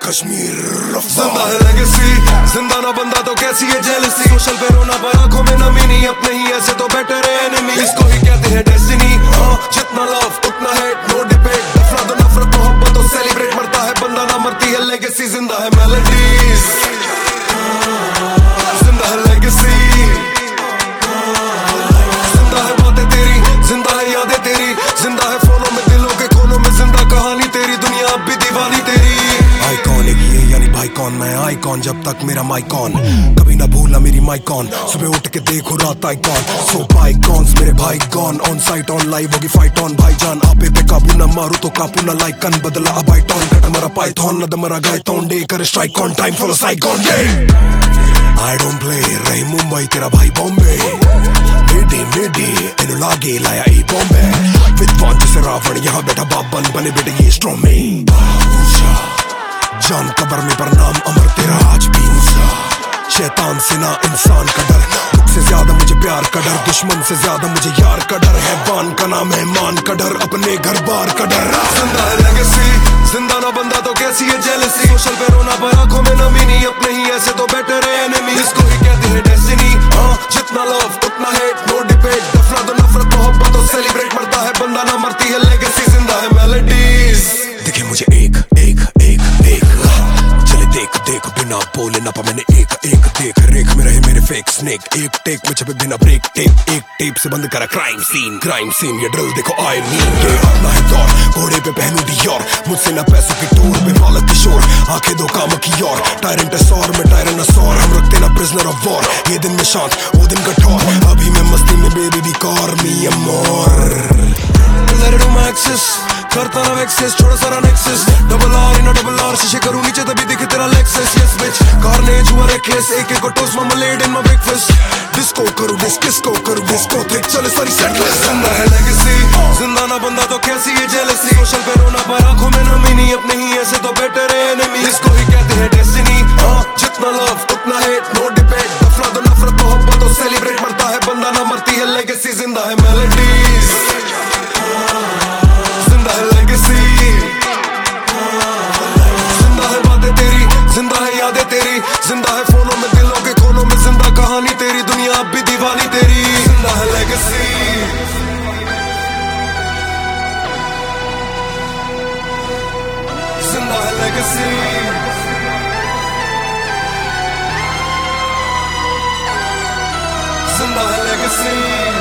कश्मीर जिंदा है लेगेसी, जिंदा ना बंदा तो कैसी है जेलसी। सोशल पे रोना पर आंखों में नमी नहीं, अपने ही ऐसे तो बेटर है एनिमी। इसको ही कहते हैं डेस्टिनी। जितना लव उतना हेट, नो डिबेट। दफना दो नफरत मोहब्बत तो सेलिब्रेट। मरता है बंदा ना मरती है लेगेसी। जिंदा है मेलोडीज, जिंदा है लेगेसी, जिंदा है बातें तेरी, जिंदा है यादें तेरी, जिंदा है फोनों में दिलों के कोनों में। जिंदा कहानी तेरी, दुनिया अब भी दीवानी तेरी। आइकॉन एक ये यानी भाई कौन, मैं आइकॉन जब तक मेरा माइकॉन। कभी ना भूलना मेरी माइकॉन, सुबह उठ के देखो रात आइकॉन। सो बाइकॉन्स मेरे भाई gone, on site on live होगी फाइट ऑन। भाईजान आपे पे काबू ना मारू तो कापू ना लाइक कन बदला अब आइटॉन। कट मरा पाइथन नद मरा गायतोन डे कर स्ट्राइक ऑन टाइम फॉलो साइकॉन डे। आई डोंट प्ले रही मुंबई तेरा भाई बॉम्बे। मेडे मेडे तेनु लागे लाया ए बॉम्बे। विद्वान जैसे रावण यहाँ बैठा बाबन बने बेटे ये स्ट्रॉम में। जान कबर में प्रणाम अमर तेरा आज भी इंसा। शैतान से ना इंसान का डर, खुद से ज्यादा मुझे प्यार का डर। दुश्मन से ज्यादा मुझे यार का डर है। बान का नाम है मान का डर, अपने घर बार का डर। जिंदा है लेगेसी, जिंदा ना बंदा तो कैसी है जेलसी। सोशल पे रोना पर आंखों में नमी नहीं, अपने ही ऐसे तो बेटर है एनिमी। इसको ही कहते हैं डेस्टिनी। जितना लव उतना हेट, नो डिबेट। दफना दो नफरत मोहब्बत तो सेलिब्रेट। मरता है बंदा ना मरती है लेगेसी। जिंदा है मेलोडीज। दिखे मुझे एक एक एक देख, चले देख देख बिना बोले ना पा मैंने एक एक देख रेख में रहे मेरे फेक स्नेक। एक टेक में छपे बिना ब्रेक टेप, एक टेप से बंद करा क्राइम सीन। ये ड्रिल देखो आई मीन ये अपना है दौर। घोड़े पे पहनू डियोर, मुझसे ना पैसों की टोर पे बालक किशोर। आंखें दो काम की ओर, टायरेंट सौर में टायरेनोसॉर। हम रखते ना प्रिजनर ऑफ वॉर, ये दिन में शांत वो दिन कठोर। अभी मैं मस्ती में बेबी भी कॉर मी अमोर। करता ना एक्सेस, छोड़ा सारा nexus. Double R in double R, शीशे करूं नीचे तभी दिखे तेरा लेक्सस। यस बिच कार्नेज हुआ रेकलेस, एक एक toast marmalade in my breakfast. Disco करूं डिस्को करूं डिस्को थिक चले सारी सेटलेस। जिंदा है लेगेसी, जिंदा ना बंदा तो कैसी है जेलसी। सोशल पे रोना पर आंखों में नमी नहीं, अपने ही ऐसे तो बेटर है एनिमी। इसको ही कहते हैं डेस्टिनी। जितना लव उतना हेट, नो डिबेट। दफना दो नफरत मोहब्बत तो सेलिब्रेट। मरता है बंदा ना मरती है लेगेसी। जिंदा है मेलोडीज, जिंदा है लेगेसी, जिंदा है बातें तेरी, जिंदा है यादें तेरी, जिंदा है फोनों में दिलों के कोनों में। जिंदा कहानी तेरी, दुनिया अब भी दीवानी तेरी। जिंदा है लेगेसी, जिंदा है लेगेसी, जिंदा है लेगेसी।